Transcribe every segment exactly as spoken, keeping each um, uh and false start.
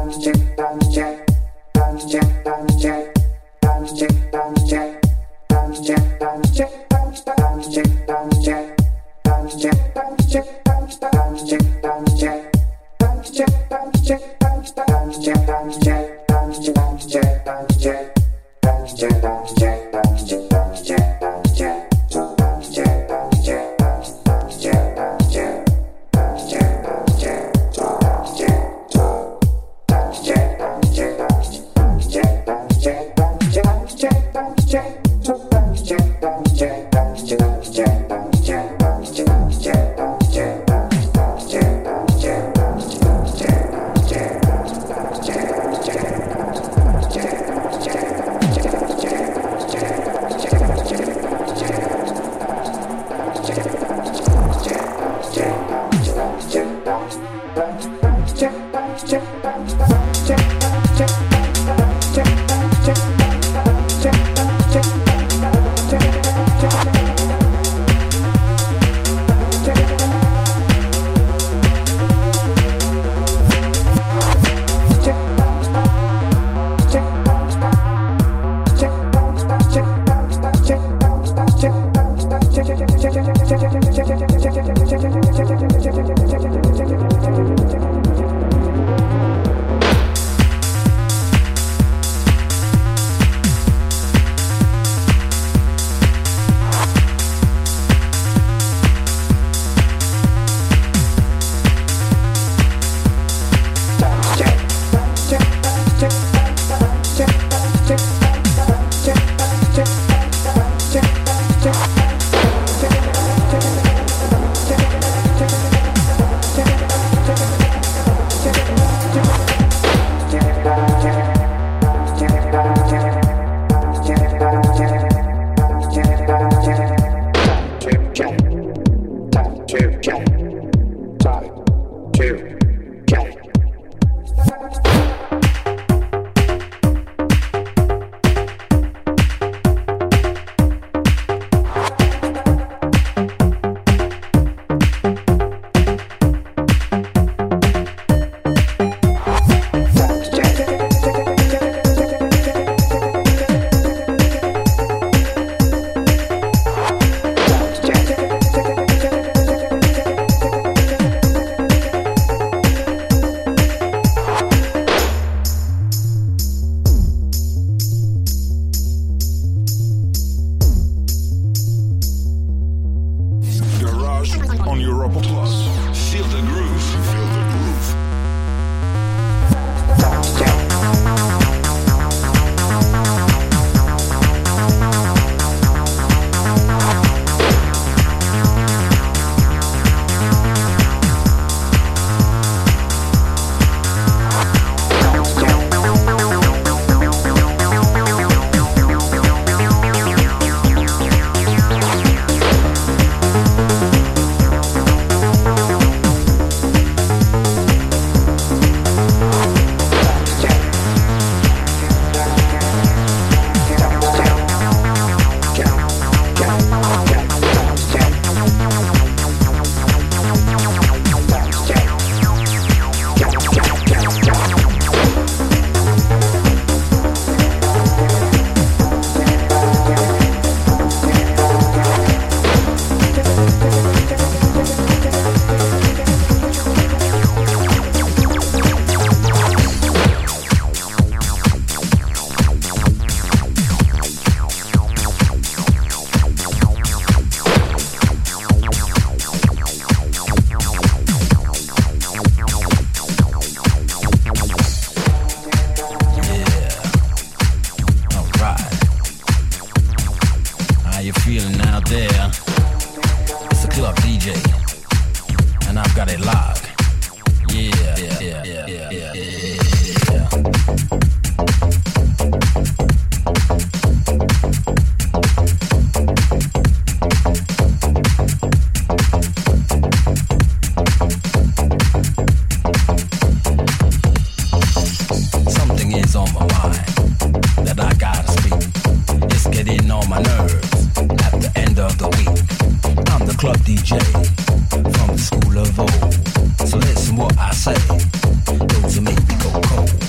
club D J from the school of old. So listen what I say, those who make me go cold.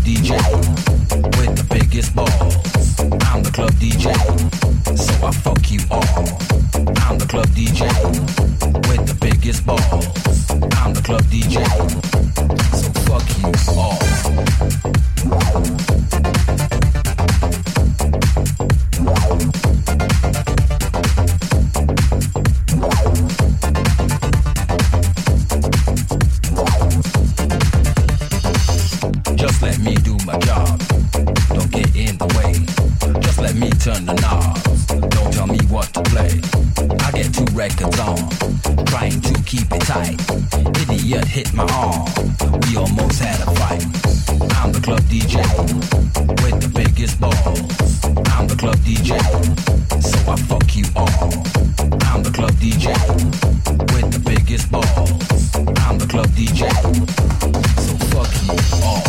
D J with the biggest balls. I'm the club D J, so I fuck you all. I'm the club D J with the biggest balls. I'm the club D J, so fuck you all. Just let me do my job. Don't get in the way. Just let me turn the knobs. Don't tell me what to play. I get two records on, trying to keep it tight. Idiot hit my arm. We almost had a fight. I'm the club D J with the biggest balls. I'm the club D J, so I fuck you all. I'm the club D J with the biggest balls. I'm the club D J, so fuck you all.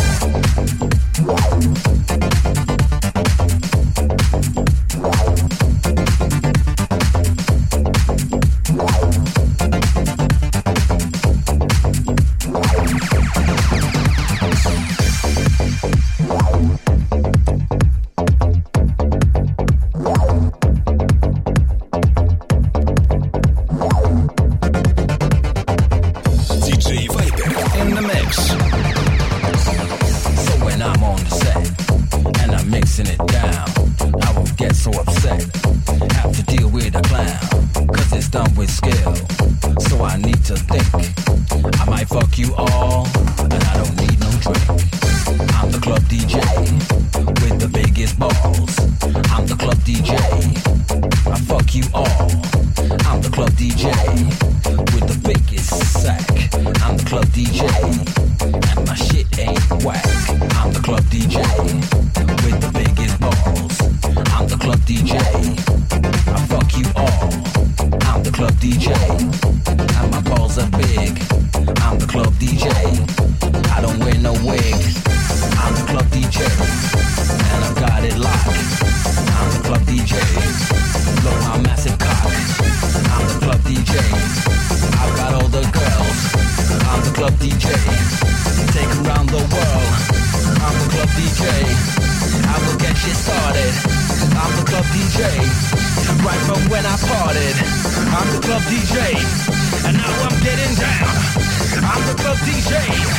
I'm the club D J, and now I'm getting down. I'm the club D J.